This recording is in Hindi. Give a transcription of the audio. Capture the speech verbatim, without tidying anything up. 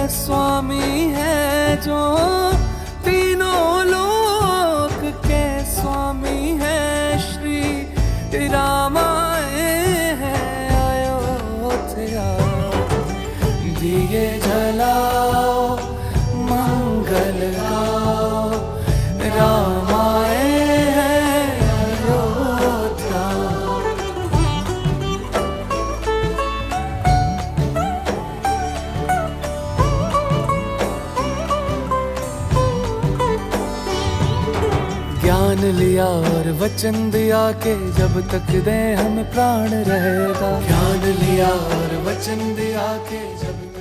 स्वामी है जो तीनों लोक के स्वामी है। श्री राम आए हैं अयोध्या, दिए जलाओ मंगल गाओ, राम आए हैं अयोध्या। ज्ञान लिया और वचन दिया के जब तक दे हम प्राण रहेगा। ज्ञान लिया और वचन दिया के जब